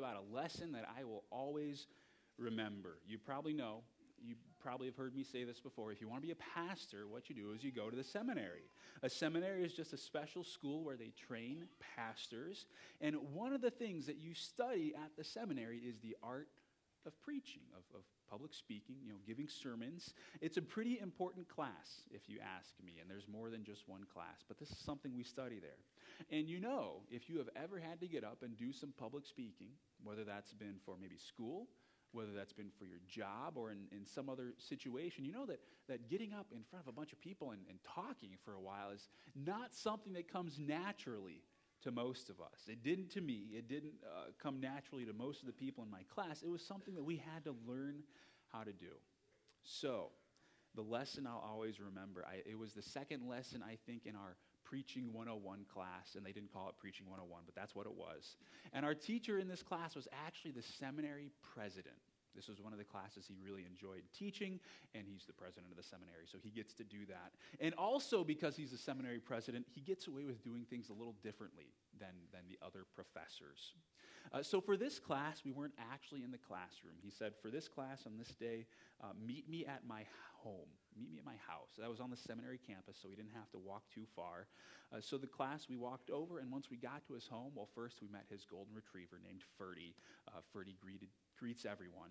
about a lesson that I will always remember. You probably know, you probably have heard me say this before. If you want to be a pastor, what you do is you go to the seminary. A seminary is just a special school where they train pastors. And one of the things that you study at the seminary is the art of preaching, of public speaking, giving sermons. It's a pretty important class, if you ask me, and there's more than just one class, but this is something we study there. And if you have ever had to get up and do some public speaking, whether that's been for maybe school, whether that's been for your job or in some other situation, you know that getting up in front of a bunch of people and talking for a while is not something that comes naturally to most of us. It didn't to me. It didn't come naturally to most of the people in my class. It was something that we had to learn how to do. So, the lesson I'll always remember, it was the second lesson, I think, in our Preaching 101 class, and they didn't call it Preaching 101, but that's what it was. And our teacher in this class was actually the seminary president. This was one of the classes he really enjoyed teaching, and he's the president of the seminary, so he gets to do that. And also, because he's the seminary president, he gets away with doing things a little differently than the other professors. So for this class, we weren't actually in the classroom. He said, for this class on this day, meet me at my home. Meet me at my house. That was on the seminary campus, so we didn't have to walk too far. So the class, we walked over, and once we got to his home, well, first we met his golden retriever named Ferdy. Ferdy greets everyone.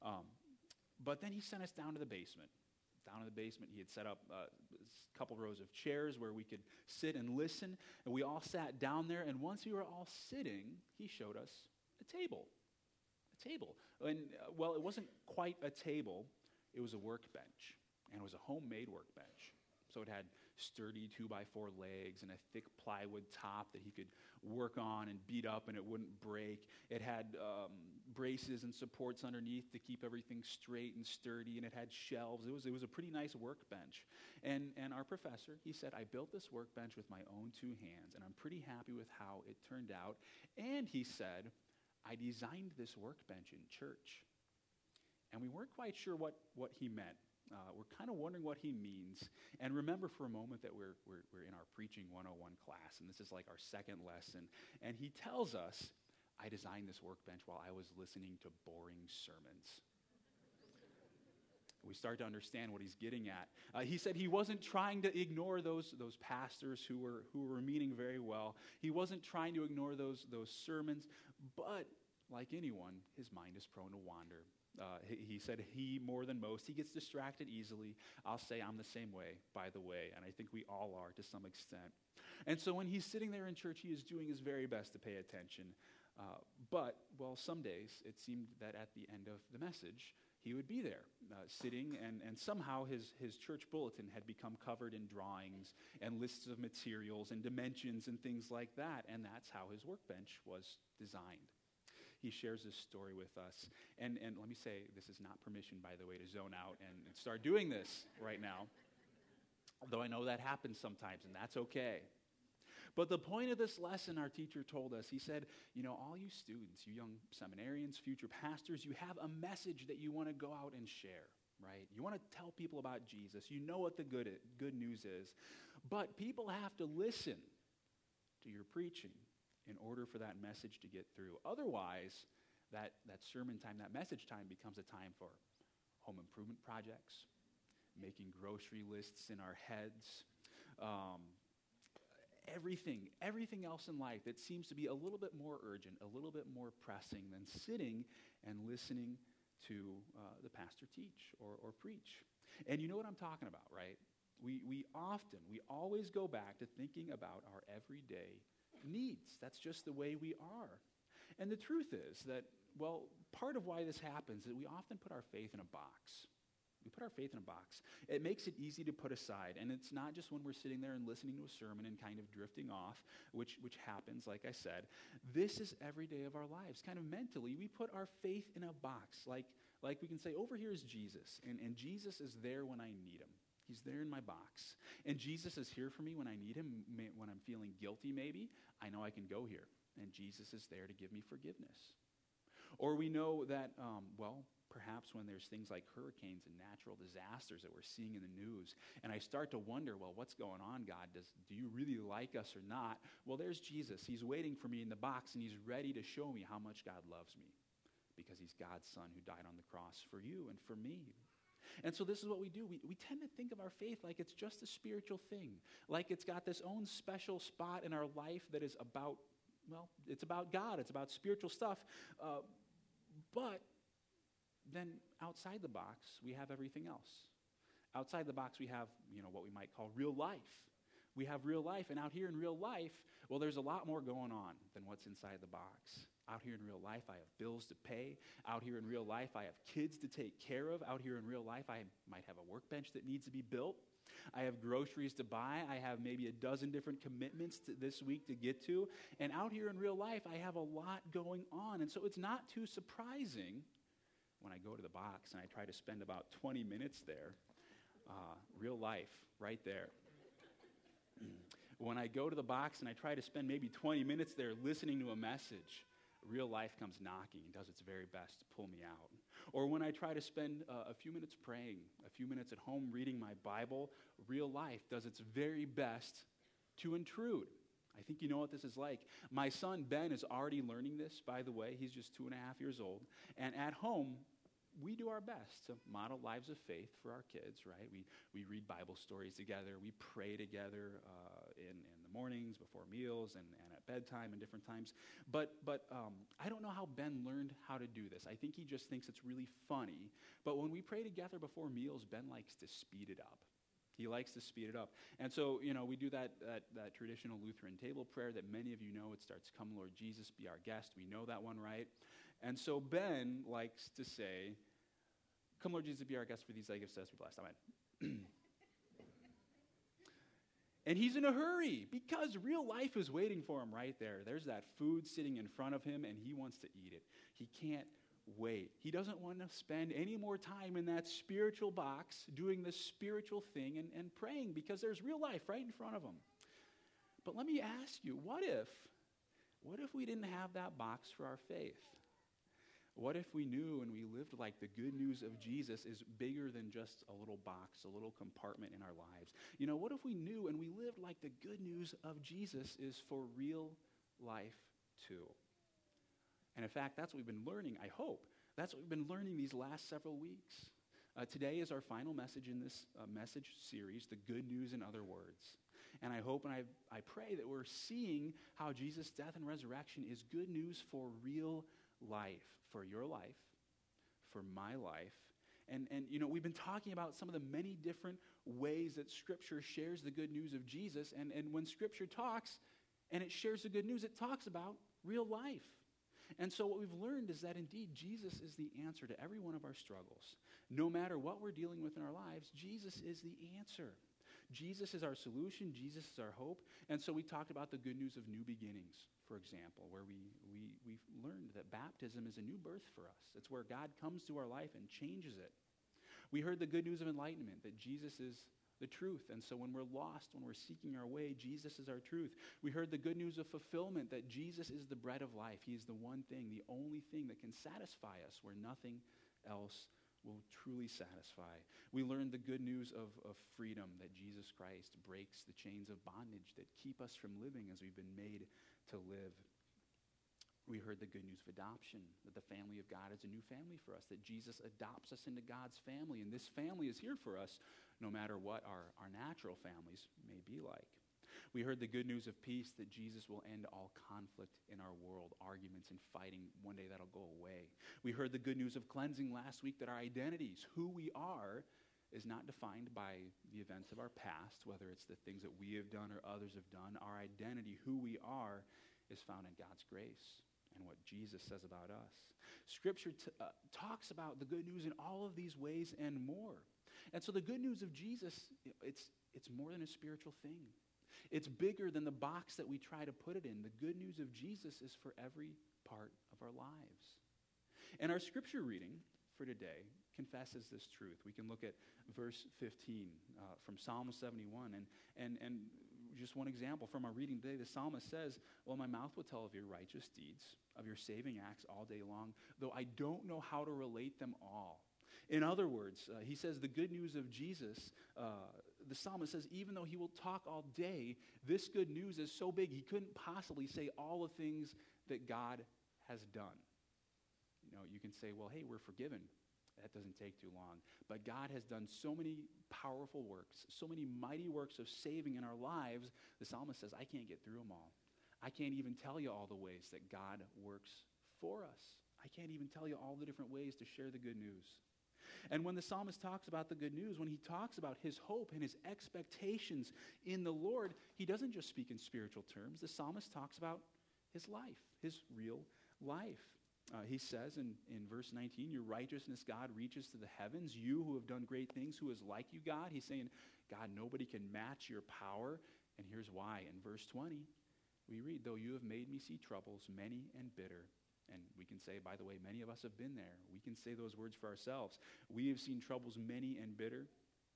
But then he sent us down to the basement. Down in the basement, he had set up a couple rows of chairs where we could sit and listen, and we all sat down there, and once we were all sitting, he showed us a table. A table. And, well, it wasn't quite a table. It was a workbench, and it was a homemade workbench. So it had sturdy 2x4 legs and a thick plywood top that he could work on and beat up and it wouldn't break. It had braces and supports underneath to keep everything straight and sturdy, and it had shelves. It was a pretty nice workbench. And our professor, he said, I built this workbench with my own two hands, and I'm pretty happy with how it turned out. And he said, I designed this workbench in church. And we weren't quite sure what he meant. We're kind of wondering what he means. And remember for a moment that we're in our Preaching 101 class, and this is like our second lesson. And he tells us, I designed this workbench while I was listening to boring sermons. We start to understand what he's getting at. He said he wasn't trying to ignore those pastors who were meaning very well. He wasn't trying to ignore those sermons, but like anyone, his mind is prone to wander. He said he, more than most, he gets distracted easily. I'll say I'm the same way, by the way, and I think we all are to some extent. And so when he's sitting there in church, he is doing his very best to pay attention. But, well, some days it seemed that at the end of the message, he would be there, sitting, and somehow his church bulletin had become covered in drawings and lists of materials and dimensions and things like that, and that's how his workbench was designed. He shares this story with us. And let me say, this is not permission, by the way, to zone out and start doing this right now. Although I know that happens sometimes, and that's okay. But the point of this lesson, our teacher told us, he said, all you students, you young seminarians, future pastors, you have a message that you want to go out and share, right? You want to tell people about Jesus. You know what the good news is. But people have to listen to your preaching in order for that message to get through. Otherwise, that sermon time, that message time becomes a time for home improvement projects, making grocery lists in our heads, everything else in life that seems to be a little bit more urgent, a little bit more pressing than sitting and listening to the pastor teach or preach. And you know what I'm talking about, right? We always go back to thinking about our everyday needs. That's just the way we are. And the truth is that, well, part of why this happens is we often put our faith in a box. We put our faith in a box. It makes it easy to put aside. And it's not just when we're sitting there and listening to a sermon and kind of drifting off, which happens, like I said. This is every day of our lives. Kind of mentally, we put our faith in a box. Like we can say, over here is Jesus. And Jesus is there when I need him. He's there in my box. And Jesus is here for me when I need him, when I'm feeling guilty maybe. I know I can go here. And Jesus is there to give me forgiveness. Or we know that, perhaps when there's things like hurricanes and natural disasters that we're seeing in the news, and I start to wonder, well, what's going on, God? Do you really like us or not? Well, there's Jesus. He's waiting for me in the box, and he's ready to show me how much God loves me because he's God's son who died on the cross for you and for me. And so this is what we do. We tend to think of our faith like it's just a spiritual thing, like it's got this own special spot in our life that is about, well, it's about God. It's about spiritual stuff. But then outside the box, we have everything else. Outside the box, we have, what we might call real life. We have real life, and out here in real life, well, there's a lot more going on than what's inside the box. Out here in real life, I have bills to pay. Out here in real life, I have kids to take care of. Out here in real life, I might have a workbench that needs to be built. I have groceries to buy. I have maybe a dozen different commitments this week to get to. And out here in real life, I have a lot going on. And so it's not too surprising when I go to the box and I try to spend about 20 minutes there. Real life, right there. When I go to the box and I try to spend maybe 20 minutes there listening to a message, real life comes knocking and does its very best to pull me out. Or when I try to spend a few minutes praying, a few minutes at home reading my Bible, real life does its very best to intrude. I think you know what this is like. My son, Ben, is already learning this, by the way. He's just 2.5 years old. And at home, we do our best to model lives of faith for our kids, right? We read Bible stories together. We pray together in the mornings, before meals, and at bedtime and different times. But I don't know how Ben learned how to do this. I think he just thinks it's really funny. But when we pray together before meals, Ben likes to speed it up. He likes to speed it up. And so, we do that traditional Lutheran table prayer that many of you know. It starts, "Come, Lord Jesus, be our guest." We know that one, right? And so Ben likes to say, "Come, Lord Jesus, be our guest, for these thy gifts to us be blessed. Amen." And he's in a hurry because real life is waiting for him right there. There's that food sitting in front of him, and he wants to eat it. He can't wait. He doesn't want to spend any more time in that spiritual box doing this spiritual thing and praying because there's real life right in front of him. But let me ask you, what if we didn't have that box for our faith? What if we knew and we lived like the good news of Jesus is bigger than just a little box, a little compartment in our lives? What if we knew and we lived like the good news of Jesus is for real life too? And in fact, that's what we've been learning, I hope. That's what we've been learning these last several weeks. Today is our final message in this message series, The Good News in Other Words. And I hope and I pray that we're seeing how Jesus' death and resurrection is good news for real life, for your life, for my life. And we've been talking about some of the many different ways that Scripture shares the good news of Jesus. And when Scripture talks and it shares the good news, it talks about real life. And so what we've learned is that indeed Jesus is the answer to every one of our struggles. No matter what we're dealing with in our lives, Jesus is the answer. Jesus is our solution. Jesus is our hope. And so we talked about the good news of new beginnings, for example, where we learned that baptism is a new birth for us. It's where God comes to our life and changes it. We heard the good news of enlightenment, that Jesus is the truth. And so when we're lost, when we're seeking our way, Jesus is our truth. We heard the good news of fulfillment, that Jesus is the bread of life. He is the one thing, the only thing that can satisfy us where nothing else will truly satisfy. We learned the good news of freedom, that Jesus Christ breaks the chains of bondage that keep us from living as we've been made to live. We heard the good news of adoption, that the family of God is a new family for us, that Jesus adopts us into God's family, and this family is here for us no matter what our natural families may be like. We heard the good news of peace, that Jesus will end all conflict in our world, arguments and fighting. One day that'll go away. We heard the good news of cleansing last week, that our identities, who we are, is not defined by the events of our past, whether it's the things that we have done or others have done. Our identity, who we are, is found in God's grace and what Jesus says about us. Scripture talks about the good news in all of these ways and more. And so the good news of Jesus, it's more than a spiritual thing. It's bigger than the box that we try to put it in. The good news of Jesus is for every part of our lives. And our scripture reading for today confesses this truth. We can look at verse 15 from Psalm 71. And just one example from our reading today, the psalmist says, well, my mouth will tell of your righteous deeds, of your saving acts all day long, though I don't know how to relate them all. In other words, he says the good news of Jesus, the psalmist says, even though he will talk all day, this good news is so big he couldn't possibly say all the things that God has done. You know, you can say, well, hey, we're forgiven. That doesn't take too long. But God has done so many powerful works, so many mighty works of saving in our lives, the psalmist says, I can't get through them all. I can't even tell you all the ways that God works for us. I can't even tell you all the different ways to share the good news. And when the psalmist talks about the good news, when he talks about his hope and his expectations in the Lord, he doesn't just speak in spiritual terms. The psalmist talks about his life, his real life. He says in verse 19, your righteousness, God, reaches to the heavens. You who have done great things, who is like you, God? He's saying, God, nobody can match your power. And here's why. In verse 20, we read, though you have made me see troubles, many and bitter. And we can say, by the way, many of us have been there. We can say those words for ourselves. We have seen troubles many and bitter.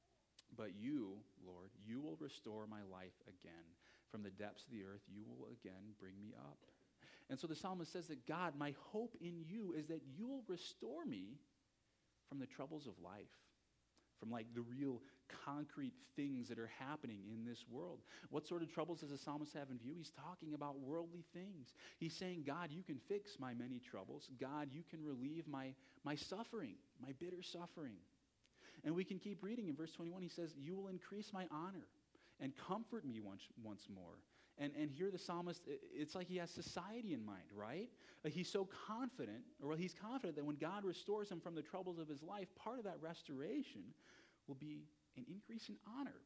But you, Lord, you will restore my life again. From the depths of the earth, you will again bring me up. And so the psalmist says that, God, my hope in you is that you will restore me from the troubles of life, from like the real concrete things that are happening in this world. What sort of troubles does the psalmist have in view? He's talking about worldly things. He's saying, God, you can fix my many troubles. God, you can relieve my suffering, my bitter suffering. And we can keep reading in verse 21. He says, you will increase my honor and comfort me once more. And here the psalmist, it's like he has society in mind, right? He's so confident, or he's confident that when God restores him from the troubles of his life, part of that restoration will be an increase in honor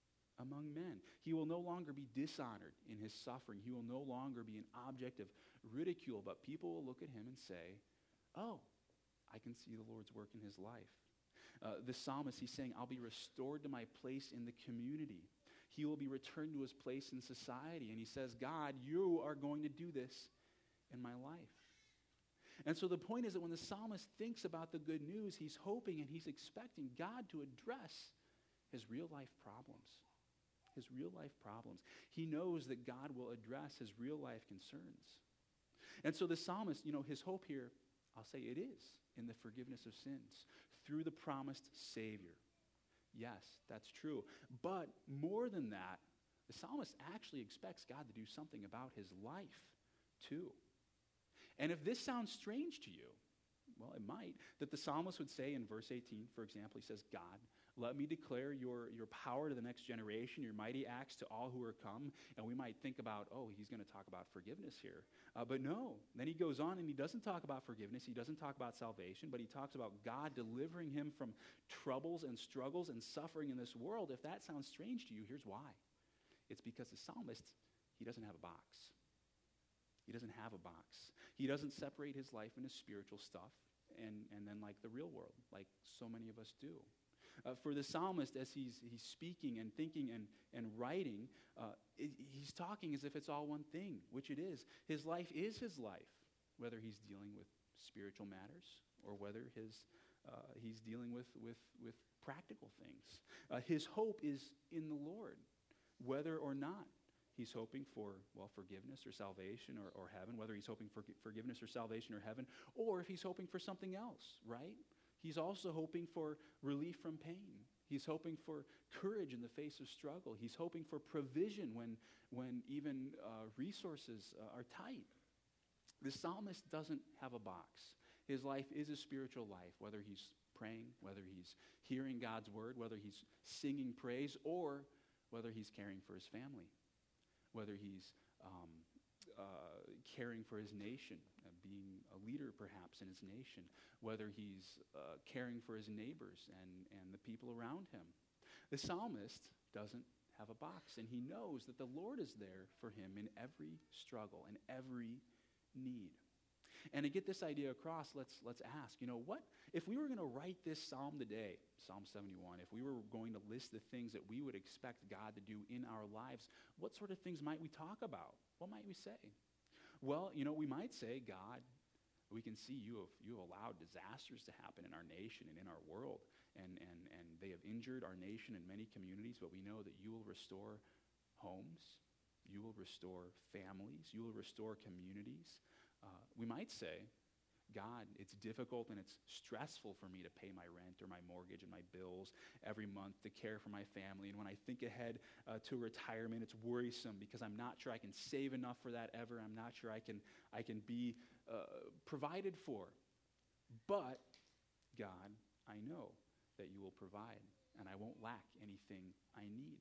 among men. He will no longer be dishonored in his suffering. He will no longer be an object of ridicule, but people will look at him and say, oh, I can see the Lord's work in his life. The psalmist, he's saying, I'll be restored to my place in the community. He will be returned to his place in society. And he says, God, you are going to do this in my life. And so the point is that when the psalmist thinks about the good news, he's hoping and he's expecting God to address his real life problems. His real life problems. He knows that God will address his real life concerns. And so the psalmist, his hope here, I'll say it is in the forgiveness of sins through the promised Savior. Yes, that's true. But more than that, the psalmist actually expects God to do something about his life too. And if this sounds strange to you, well, it might, that the psalmist would say in verse 18, for example, he says, God, let me declare your power to the next generation, your mighty acts to all who are come. And we might think about, oh, he's going to talk about forgiveness here. But no. Then he goes on and he doesn't talk about forgiveness. He doesn't talk about salvation, but he talks about God delivering him from troubles and struggles and suffering in this world. If that sounds strange to you, here's why. It's because the psalmist, he doesn't have a box. He doesn't have a box. He doesn't separate his life into spiritual stuff and then like the real world, like so many of us do. For the psalmist, as he's speaking and thinking and writing, he's talking as if it's all one thing, which it is. His life is his life, whether he's dealing with spiritual matters or whether he's dealing with practical things. His hope is in the Lord, whether or not he's hoping for, forgiveness or salvation or heaven, whether he's hoping for forgiveness or salvation or heaven, or if he's hoping for something else, right? He's also hoping for relief from pain. He's hoping for courage in the face of struggle. He's hoping for provision when even resources are tight. The psalmist doesn't have a box. His life is a spiritual life, whether he's praying, whether he's hearing God's word, whether he's singing praise, or whether he's caring for his family, whether he's caring for his nation, being a leader perhaps in his nation, whether he's caring for his neighbors and the people around him. The psalmist doesn't have a box, and he knows that the Lord is there for him in every struggle and every need. And to get this idea across, let's ask, what if we were going to write this psalm today, Psalm 71, if we were going to list the things that we would expect God to do in our lives, what sort of things might we talk about? What might we say? Well, we might say, God, we can see you have allowed disasters to happen in our nation and in our world, and they have injured our nation and many communities, but we know that you will restore homes. You will restore families. You will restore communities. We might say, God, it's difficult and it's stressful for me to pay my rent or my mortgage and my bills every month, to care for my family. And when I think ahead to retirement, it's worrisome because I'm not sure I can save enough for that ever. I'm not sure I can be provided for. But, God, I know that you will provide, and I won't lack anything I need.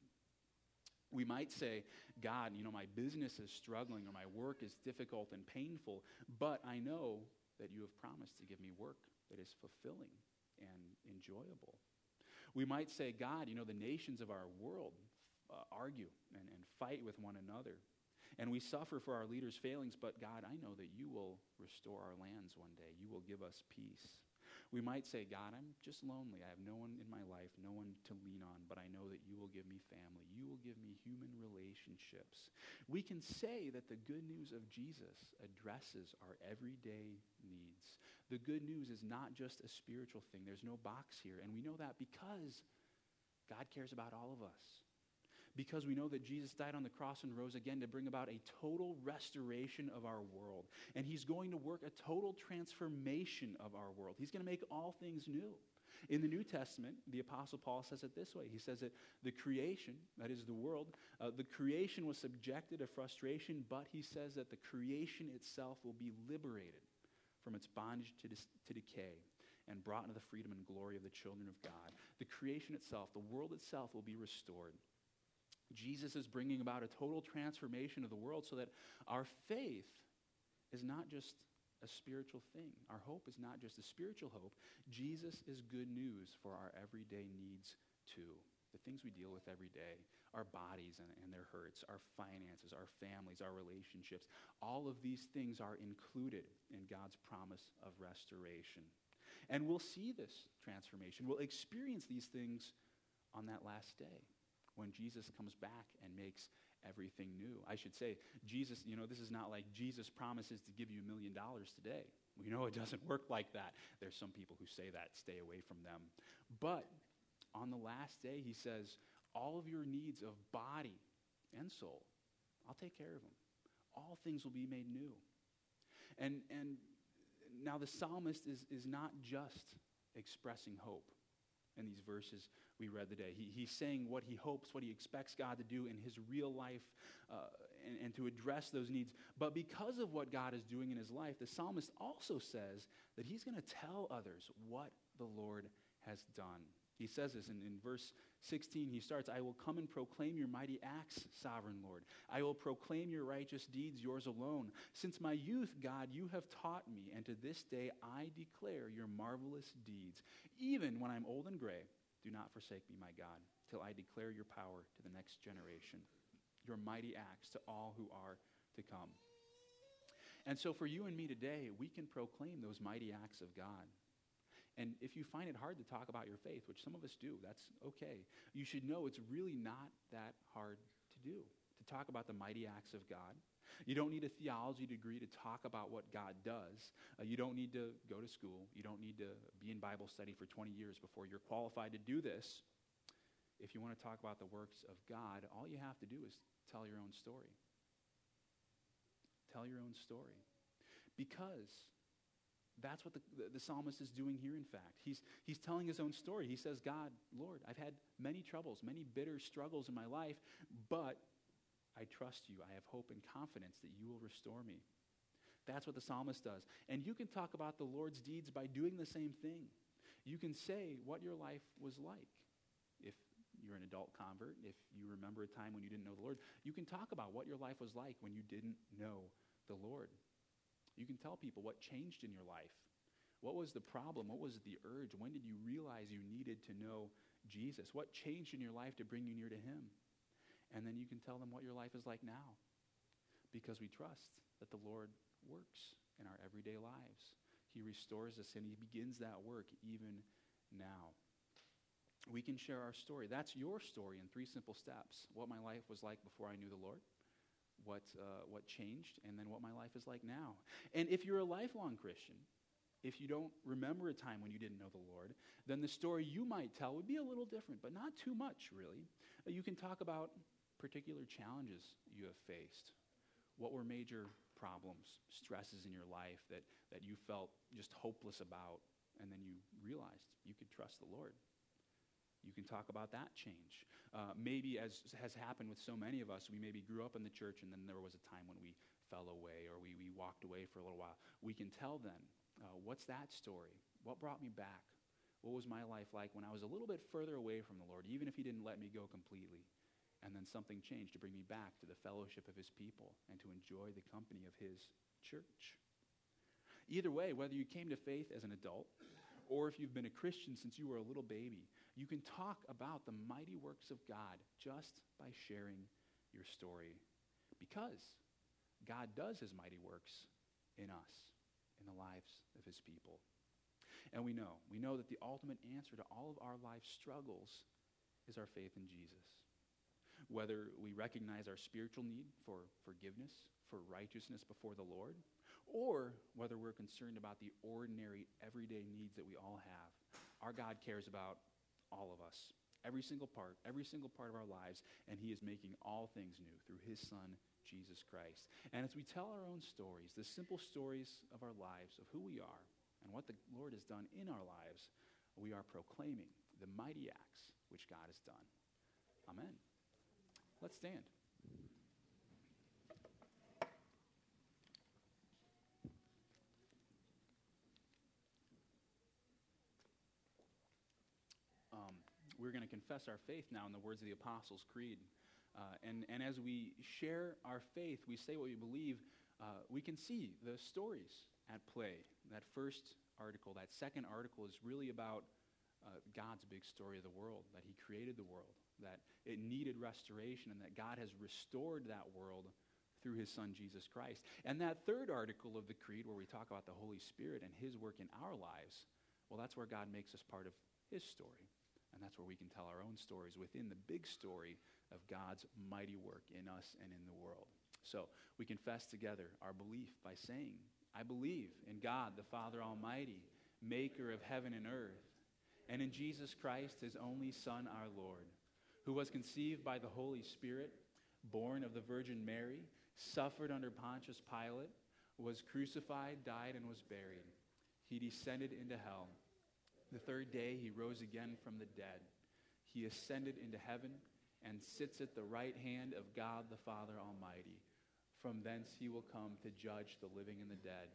We might say, God, my business is struggling or my work is difficult and painful, but I know that you have promised to give me work that is fulfilling and enjoyable. We might say, God, the nations of our world argue and fight with one another. And we suffer for our leaders' failings, but God, I know that you will restore our lands one day. You will give us peace. We might say, God, I'm just lonely. I have no one in my life, no one to lean on, but I know that you will give me family. You will give me human relationships. We can say that the good news of Jesus addresses our everyday needs. The good news is not just a spiritual thing. There's no box here. And we know that because God cares about all of us. Because we know that Jesus died on the cross and rose again to bring about a total restoration of our world. And he's going to work a total transformation of our world. He's going to make all things new. In the New Testament, the Apostle Paul says it this way. He says that the creation, that is the world, the creation was subjected to frustration, but he says that the creation itself will be liberated from its bondage to decay and brought into the freedom and glory of the children of God. The creation itself, the world itself, will be restored. Jesus is bringing about a total transformation of the world so that our faith is not just a spiritual thing. Our hope is not just a spiritual hope. Jesus is good news for our everyday needs too. The things we deal with every day, our bodies and their hurts, our finances, our families, our relationships, all of these things are included in God's promise of restoration. And we'll see this transformation. We'll experience these things on that last day, when Jesus comes back and makes everything new. I should say, Jesus, this is not like Jesus promises to give you $1 million today. We know it doesn't work like that. There's some people who say that. Stay away from them. But on the last day, he says, all of your needs of body and soul, I'll take care of them. All things will be made new. And now the psalmist is not just expressing hope in these verses we read today. He's saying what he hopes, what he expects God to do in his real life and to address those needs. But because of what God is doing in his life, the psalmist also says that he's going to tell others what the Lord has done. He says this in verse 16. He starts, I will come and proclaim your mighty acts, sovereign Lord. I will proclaim your righteous deeds, yours alone. Since my youth, God, you have taught me, and to this day I declare your marvelous deeds. Even when I'm old and gray, do not forsake me, my God, till I declare your power to the next generation, your mighty acts to all who are to come. And so for you and me today, we can proclaim those mighty acts of God. And if you find it hard to talk about your faith, which some of us do, that's okay. You should know it's really not that hard to do, to talk about the mighty acts of God. You don't need a theology degree to talk about what God does. You don't need to go to school. You don't need to be in Bible study for 20 years before you're qualified to do this. If you want to talk about the works of God, all you have to do is tell your own story. Tell your own story. Because that's what the psalmist is doing here, in fact. He's telling his own story. He says, God, Lord, I've had many troubles, many bitter struggles in my life, but I trust you. I have hope and confidence that you will restore me. That's what the psalmist does. And you can talk about the Lord's deeds by doing the same thing. You can say what your life was like. If you're an adult convert, if you remember a time when you didn't know the Lord, you can talk about what your life was like when you didn't know the Lord. You can tell people what changed in your life. What was the problem? What was the urge? When did you realize you needed to know Jesus? What changed in your life to bring you near to him? And then you can tell them what your life is like now, because we trust that the Lord works in our everyday lives. He restores us, and he begins that work even now. We can share our story. That's your story in 3 simple steps. What my life was like before I knew the Lord, what changed, and then what my life is like now. And if you're a lifelong Christian, if you don't remember a time when you didn't know the Lord, then the story you might tell would be a little different, but not too much, really. You can talk about particular challenges you have faced? What were major problems, stresses in your life that you felt just hopeless about, and then you realized you could trust the Lord? You can talk about that change. Maybe, as has happened with so many of us, we maybe grew up in the church and then there was a time when we fell away or we walked away for a little while. We can tell then, what's that story? What brought me back? What was my life like when I was a little bit further away from the Lord, even if he didn't let me go completely? And then something changed to bring me back to the fellowship of his people and to enjoy the company of his church. Either way, whether you came to faith as an adult or if you've been a Christian since you were a little baby, you can talk about the mighty works of God just by sharing your story, because God does his mighty works in us, in the lives of his people. And we know that the ultimate answer to all of our life struggles is our faith in Jesus. Whether we recognize our spiritual need for forgiveness, for righteousness before the Lord, or whether we're concerned about the ordinary, everyday needs that we all have, our God cares about all of us, every single part of our lives, and he is making all things new through his Son, Jesus Christ. And as we tell our own stories, the simple stories of our lives, of who we are, and what the Lord has done in our lives, we are proclaiming the mighty acts which God has done. Amen. Let's stand. We're going to confess our faith now in the words of the Apostles' Creed. And as we share our faith, we say what we believe, we can see the stories at play. That first article, that second article is really about God's big story of the world, that he created the world, that it needed restoration, and that God has restored that world through his Son, Jesus Christ. And that third article of the Creed, where we talk about the Holy Spirit and his work in our lives, well, that's where God makes us part of his story. And that's where we can tell our own stories within the big story of God's mighty work in us and in the world. So we confess together our belief by saying, I believe in God, the Father Almighty, maker of heaven and earth, and in Jesus Christ, his only Son, our Lord, who was conceived by the Holy Spirit, born of the Virgin Mary, suffered under Pontius Pilate, was crucified, died, and was buried. He descended into hell. The third day he rose again from the dead. He ascended into heaven and sits at the right hand of God the Father Almighty. From thence he will come to judge the living and the dead.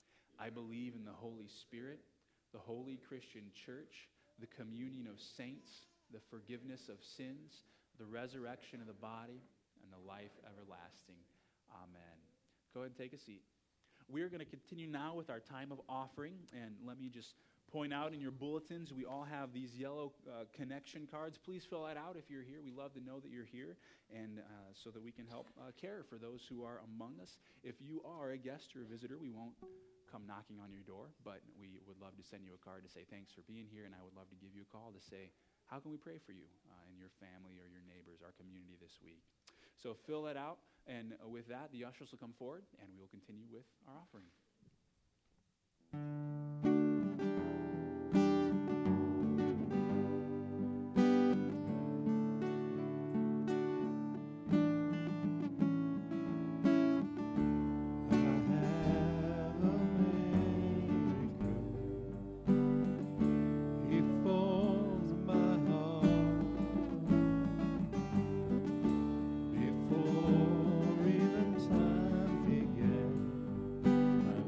I believe in the Holy Spirit, the holy Christian church, the communion of saints, the forgiveness of sins, the resurrection of the body, and the life everlasting. Amen. Go ahead and take a seat. We're going to continue now with our time of offering, and let me just point out in your bulletins, we all have these yellow connection cards. Please fill that out if you're here. We love to know that you're here, and so that we can help care for those who are among us. If you are a guest or a visitor, we won't come knocking on your door, but we would love to send you a card to say thanks for being here, and I would love to give you a call to say, how can we pray for you and your family or your neighbors, our community this week? So fill that out, and with that, the ushers will come forward, and we will continue with our offering. Before even time began,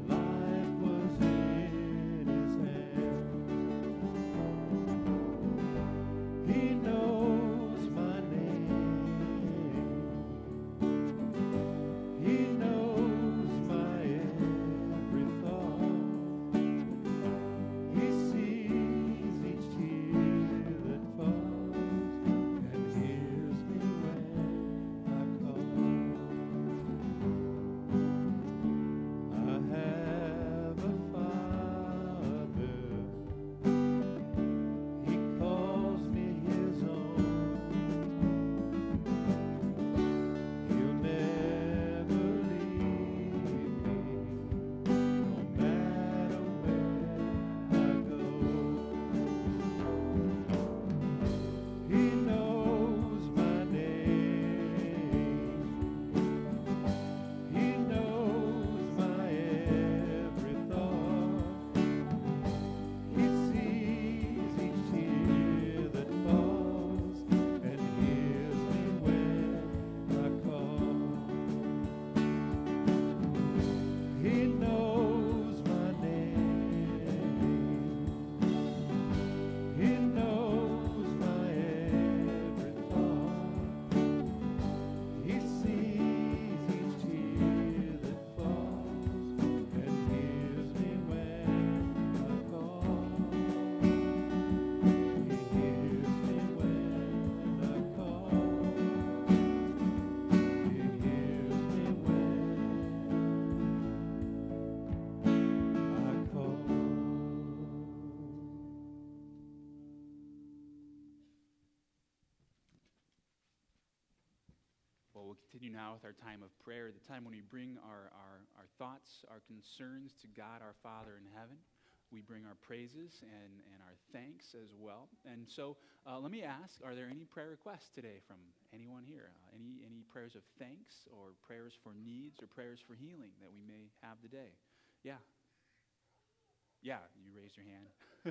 we'll continue now with our time of prayer, the time when we bring our thoughts, our concerns to God, our Father in heaven. We bring our praises and our thanks as well. And so let me ask, are there any prayer requests today from anyone here? Any prayers of thanks or prayers for needs or prayers for healing that we may have today? Yeah. Yeah, you raised your hand.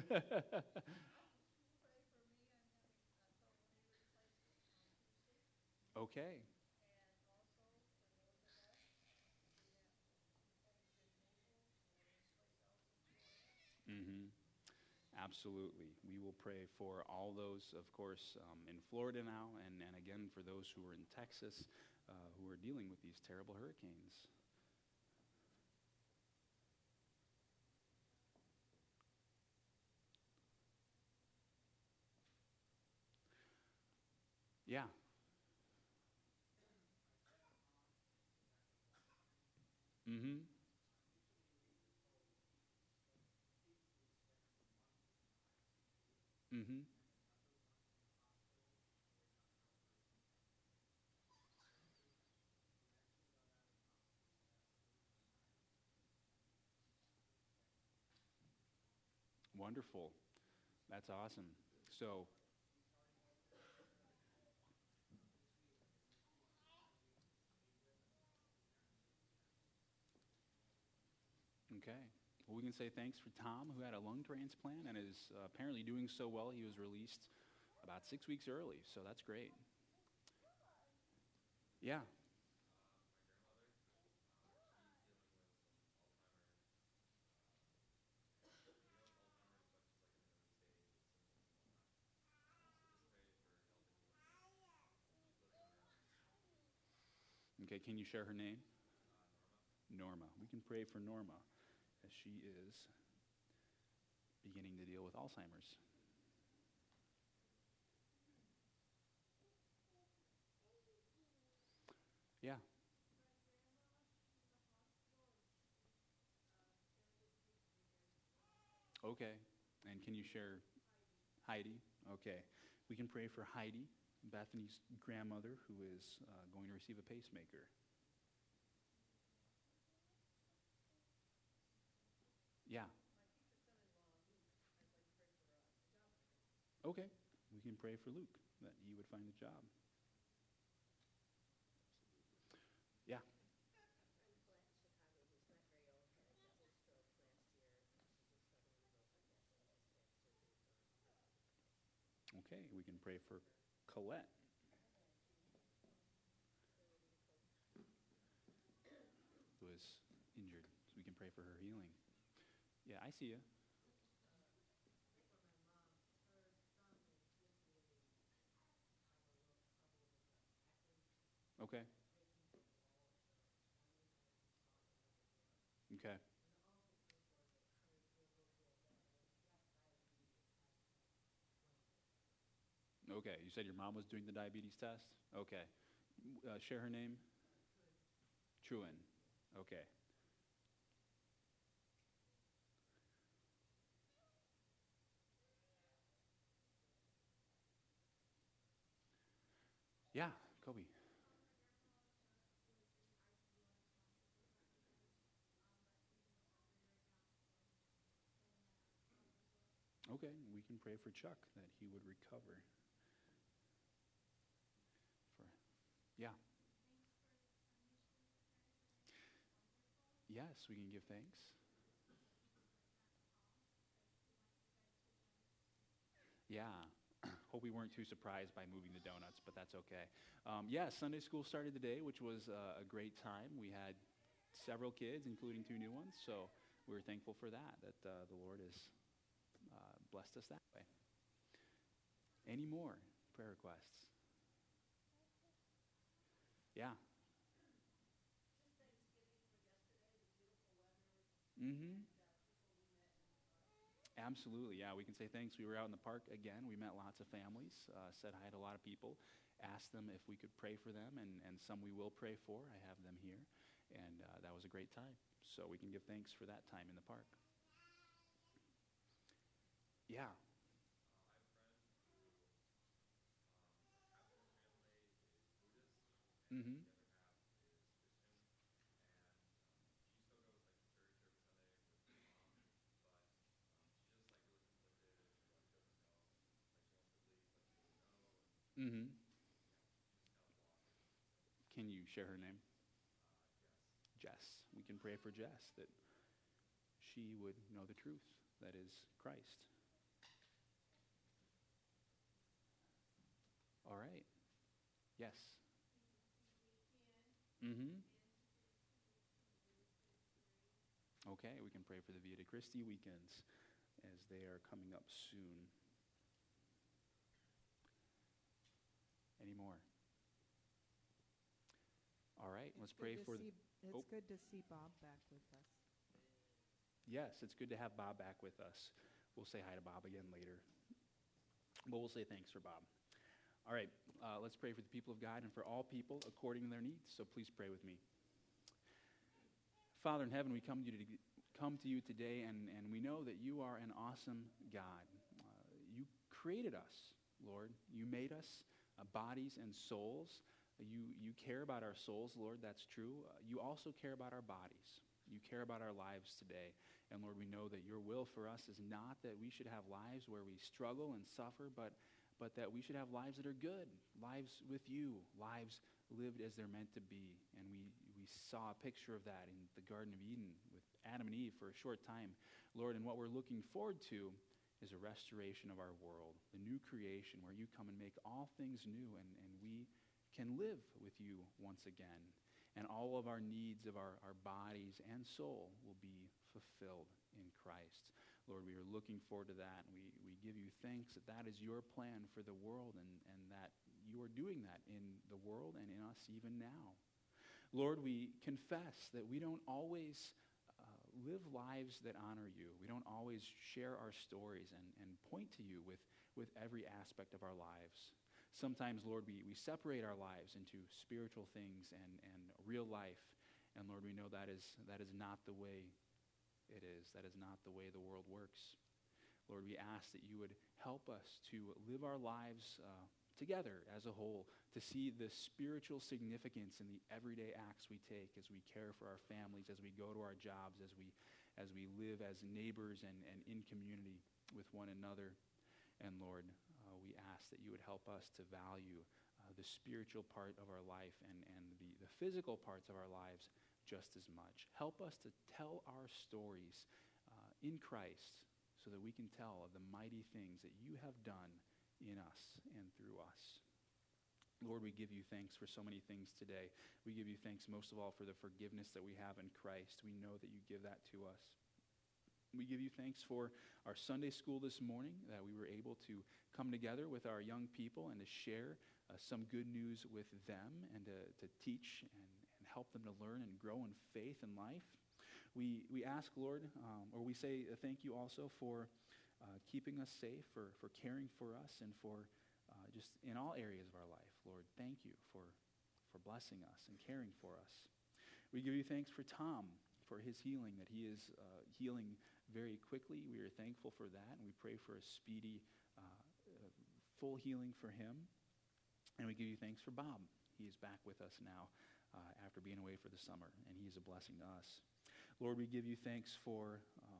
Okay. Mm-hmm. Absolutely. We will pray for all those, of course, in Florida now, and again for those who are in Texas who are dealing with these terrible hurricanes. Yeah. Mm-hmm. Mm-hmm. Wonderful. That's awesome. So, okay. Well, we can say thanks for Tom, who had a lung transplant and is apparently doing so well. He was released about 6 weeks early, so that's great. Yeah. Okay, can you share her name? Norma. We can pray for Norma as she is beginning to deal with Alzheimer's. Yeah. Okay. And can you share Heidi? Okay. We can pray for Heidi, Bethany's grandmother, who is going to receive a pacemaker. Yeah. Okay. We can pray for Luke that he would find a job. Yeah. Okay. We can pray for Colette, who is injured. So we can pray for her healing. Yeah, I see you. Okay. Okay. Okay. You said your mom was doing the diabetes test? Okay. Share her name? Truen. Okay. Yeah, Kobe. Okay, we can pray for Chuck that he would recover. For yeah, yes, we can give thanks. Yeah, hope we weren't too surprised by moving the donuts, but that's okay. Yeah, Sunday school started today, which was a great time. We had several kids, including two new ones, so we were thankful for that. That the Lord has blessed us that way. Any more prayer requests? Yeah. Mm-hmm. Absolutely, yeah. We can say thanks. We were out in the park again. We met lots of families, said hi to a lot of people, asked them if we could pray for them, and some we will pray for. I have them here, and that was a great time. So we can give thanks for that time in the park. Yeah. Mm-hmm. Mm-hmm. Can you share her name? Jess. We can pray for Jess that she would know the truth, that is Christ. All right. Yes. Mm-hmm. Okay, we can pray for the Via de Christi weekends as they are coming up soon. Any more? All right, let's pray for the... It's good to see Bob back with us. Yes, it's good to have Bob back with us. We'll say hi to Bob again later. But we'll say thanks for Bob. All right, let's pray for the people of God and for all people according to their needs. So please pray with me. Father in heaven, we come to you today, and we know that you are an awesome God. You created us, Lord. You made us bodies and souls. You care about our souls, Lord, that's true. You also care about our bodies. You care about our lives today. And Lord, we know that your will for us is not that we should have lives where we struggle and suffer, but that we should have lives that are good, lives with you, lives lived as they're meant to be. And we saw a picture of that in the Garden of Eden with Adam and Eve for a short time. Lord, and what we're looking forward to is a restoration of our world, the new creation where you come and make all things new, and we can live with you once again. And all of our needs of our bodies and soul will be fulfilled in Christ. Lord, we are looking forward to that, and we give you thanks that that is your plan for the world, and that you are doing that in the world and in us even now. Lord, we confess that we don't always live lives that honor you. We don't always share our stories and point to you with every aspect of our lives. Sometimes, Lord, we separate our lives into spiritual things and real life. And Lord, we know that is not the way it is. That is not the way the world works. Lord, we ask that you would help us to live our lives together as a whole, to see the spiritual significance in the everyday acts we take as we care for our families, as we go to our jobs, as we live as neighbors and in community with one another. And Lord, we ask that you would help us to value the spiritual part of our life and the physical parts of our lives just as much. Help us to tell our stories in Christ so that we can tell of the mighty things that you have done in us and through us. Lord, we give you thanks for so many things today. We give you thanks most of all for the forgiveness that we have in Christ. We know that you give that to us. We give you thanks for our Sunday school this morning, that we were able to come together with our young people and to share some good news with them and to teach and help them to learn and grow in faith and life. We ask, Lord, or we say thank you also for keeping us safe, for caring for us, and for just in all areas of our life. Lord, thank you for blessing us and caring for us. We give you thanks for Tom, for his healing, that he is healing very quickly. We are thankful for that, and we pray for a speedy, full healing for him. And we give you thanks for Bob. He is back with us now after being away for the summer, and he is a blessing to us. Lord, we give you thanks for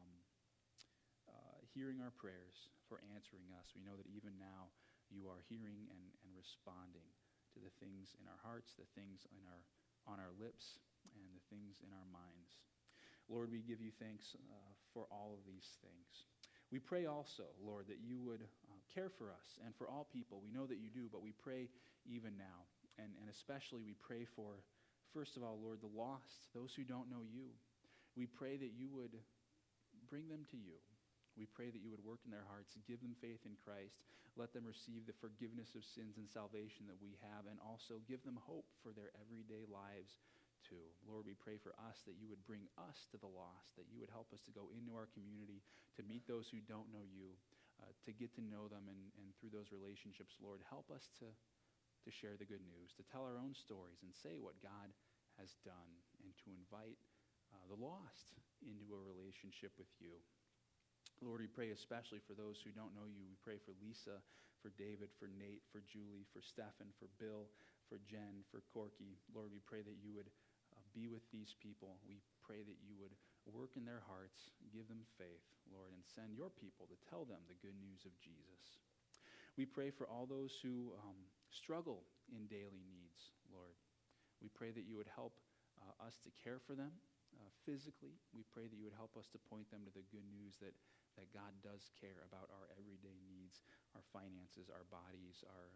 hearing our prayers, for answering us. We know that even now you are hearing and responding to the things in our hearts, the things on our lips, and the things in our minds. Lord, we give you thanks for all of these things. We pray also, Lord, that you would care for us and for all people. We know that you do, but we pray even now. And especially we pray for, first of all, Lord, the lost, those who don't know you. We pray that you would bring them to you. We pray that you would work in their hearts, give them faith in Christ, let them receive the forgiveness of sins and salvation that we have, and also give them hope for their everyday lives too. Lord, we pray for us that you would bring us to the lost, that you would help us to go into our community, to meet those who don't know you, to get to know them, and through those relationships, Lord, help us to share the good news, to tell our own stories and say what God has done, and to invite the lost into a relationship with you. Lord, we pray especially for those who don't know you. We pray for Lisa, for David, for Nate, for Julie, for Stephen, for Bill, for Jen, for Corky. Lord, we pray that you would be with these people. We pray that you would work in their hearts, give them faith, Lord, and send your people to tell them the good news of Jesus. We pray for all those who struggle in daily needs, Lord. We pray that you would help us to care for them physically. We pray that you would help us to point them to the good news that God does care about our everyday needs, our finances, our bodies, our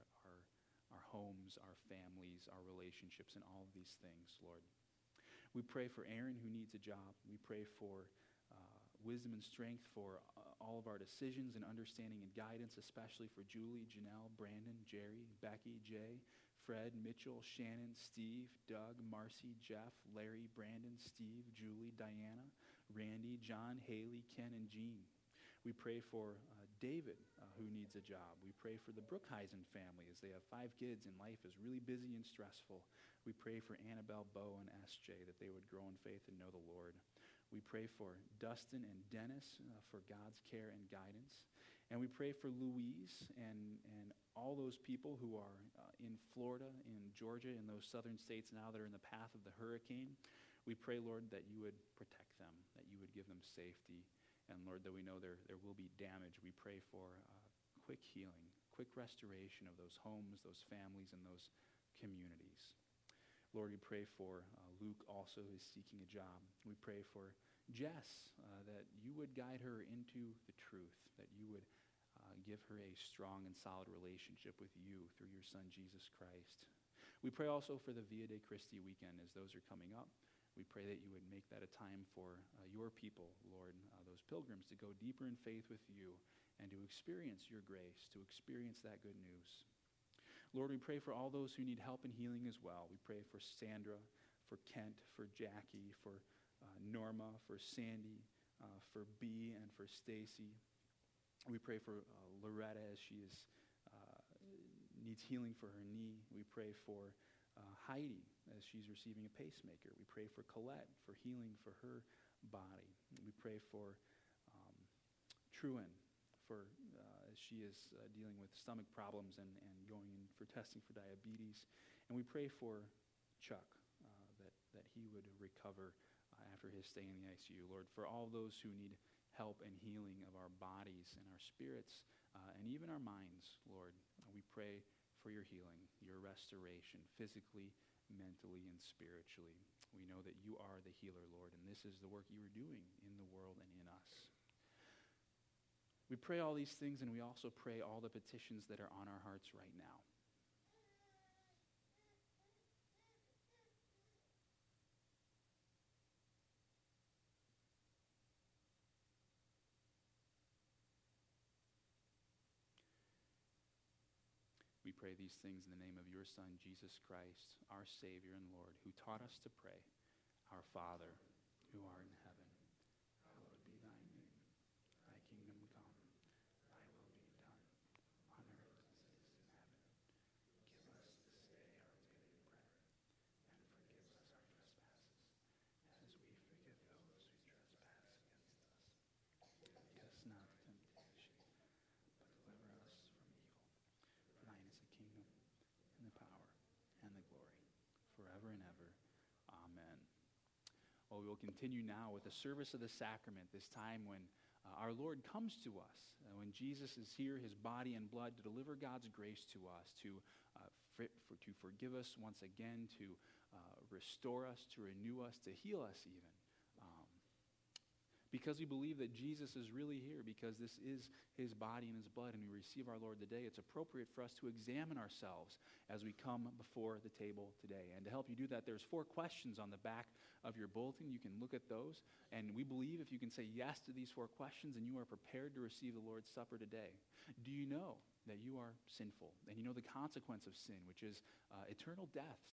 homes, our families, our relationships, and all of these things, Lord. We pray for Aaron, who needs a job. We pray for wisdom and strength for all of our decisions and understanding and guidance, especially for Julie, Janelle, Brandon, Jerry, Becky, Jay, Fred, Mitchell, Shannon, Steve, Doug, Marcy, Jeff, Larry, Brandon, Steve, Julie, Diana, Randy, John, Haley, Ken, and Jean. We pray for David, who needs a job. We pray for the Brookheisen family as they have 5 kids and life is really busy and stressful. We pray for Annabelle, Bo, and SJ that they would grow in faith and know the Lord. We pray for Dustin and Dennis for God's care and guidance. And we pray for Louise and all those people who are in Florida, in Georgia, in those southern states now that are in the path of the hurricane. We pray, Lord, that you would protect them, that you would give them safety. And Lord, that we know there will be damage. We pray for quick healing, quick restoration of those homes, those families, and those communities. Lord, we pray for Luke also, who is seeking a job. We pray for Jess, that you would guide her into the truth, that you would give her a strong and solid relationship with you through your Son, Jesus Christ. We pray also for the Via de Christi weekend as those are coming up. We pray that you would make that a time for your people, Lord, those pilgrims, to go deeper in faith with you and to experience your grace, to experience that good news. Lord, we pray for all those who need help and healing as well. We pray for Sandra, for Kent, for Jackie, for Norma, for Sandy, for B, and for Stacy. We pray for Loretta as she needs healing for her knee. We pray for Heidi as she's receiving a pacemaker. We pray for Colette for healing for her body. We pray for Truan for as she is dealing with stomach problems and going in for testing for diabetes. And we pray for Chuck that he would recover after his stay in the ICU. Lord, for all those who need help and healing of our bodies and our spirits and even our minds, Lord, we pray for your healing, your restoration, physically, mentally, and spiritually. We know that you are the healer, Lord, and this is the work you are doing in the world and in us. We pray all these things, and we also pray all the petitions that are on our hearts right now. We pray these things in the name of your Son, Jesus Christ, our Savior and Lord, who taught us to pray, Our Father, who art in heaven, hallowed be thy name. Thy kingdom come, thy will be done, on earth as it is in heaven. Give us this day our daily bread, and forgive us our trespasses, as we forgive those who trespass against us. Lead us not into temptation, but deliver us from evil. For thine is the kingdom, and the power, and the glory, forever and ever. Amen. Well, we will continue now with the service of the sacrament, this time when our Lord comes to us, when Jesus is here, his body and blood, to deliver God's grace to us, to forgive us once again, to restore us, to renew us, to heal us even. Because we believe that Jesus is really here, because this is his body and his blood, and we receive our Lord today, it's appropriate for us to examine ourselves as we come before the table today. And to help you do that, there's 4 questions on the back of your bulletin. You can look at those, and we believe if you can say yes to these 4 questions, and you are prepared to receive the Lord's Supper today. Do you know that you are sinful, and you know the consequence of sin, which is eternal death?